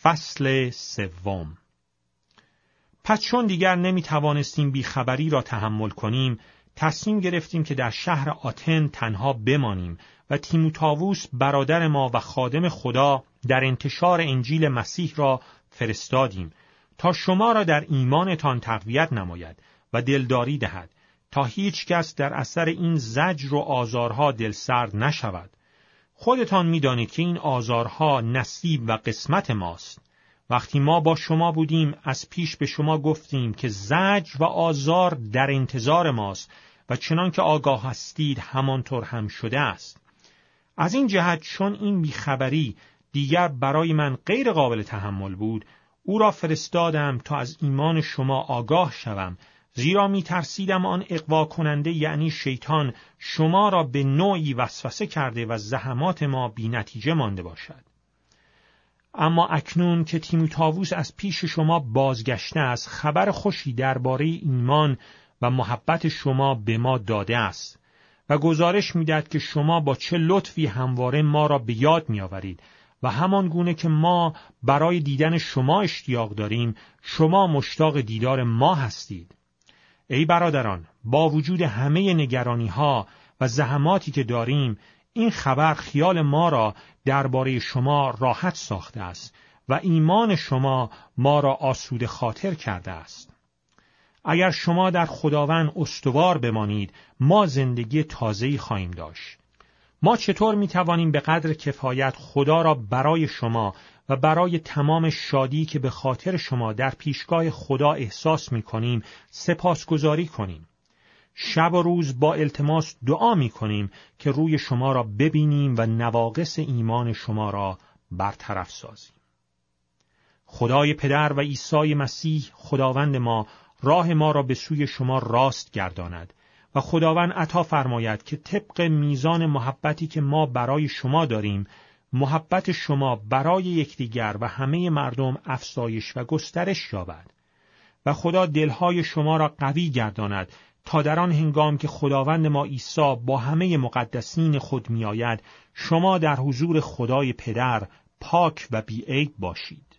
فصل سوم. پس چون دیگر نمی توانستیم بیخبری را تحمل کنیم، تصمیم گرفتیم که در شهر آتن تنها بمانیم و تیموتائوس برادر ما و خادم خدا در انتشار انجیل مسیح را فرستادیم تا شما را در ایمانتان تقویت نماید و دلداری دهد تا هیچ کس در اثر این زجر و آزارها دلسرد نشود. خودتان می‌دانید که این آزارها نصیب و قسمت ماست. وقتی ما با شما بودیم از پیش به شما گفتیم که زجر و آزار در انتظار ماست و چنان که آگاه هستید همانطور هم شده است. از این جهت چون این بیخبری دیگر برای من غیر قابل تحمل بود، او را فرستادم تا از ایمان شما آگاه شوم، زیرا می ترسیدم آن اغوا کننده یعنی شیطان شما را به نوعی وسوسه کرده و زحمات ما بی نتیجه مانده باشد. اما اکنون که تیموتائوس از پیش شما بازگشته است، خبر خوشی درباره ایمان و محبت شما به ما داده است و گزارش می‌دهد که شما با چه لطفی همواره ما را به یاد می‌آورید و همان گونه که ما برای دیدن شما اشتیاق داریم، شما مشتاق دیدار ما هستید. ای برادران، با وجود همه نگرانی‌ها و زحماتی که داریم، این خبر خیال ما را درباره شما راحت ساخته است و ایمان شما ما را آسوده خاطر کرده است. اگر شما در خداوند استوار بمانید، ما زندگی تازه‌ای خواهیم داشت. ما چطور می‌توانیم به قدر کفایت خدا را برای شما و برای تمام شادی که به خاطر شما در پیشگاه خدا احساس می‌کنیم سپاسگزاری کنیم؟ شب و روز با التماس دعا می‌کنیم که روی شما را ببینیم و نواقص ایمان شما را برطرف سازیم. خدای پدر و عیسی مسیح خداوند ما راه ما را به سوی شما راست گرداند و خداوند عطا فرماید که طبق میزان محبتی که ما برای شما داریم، محبت شما برای یکدیگر و همه مردم افزایش و گسترش یابد و خدا دلهای شما را قوی گرداند تا در آن هنگام که خداوند ما عیسی با همه مقدسین خود میآید، شما در حضور خدای پدر پاک و بی‌عیب باشید.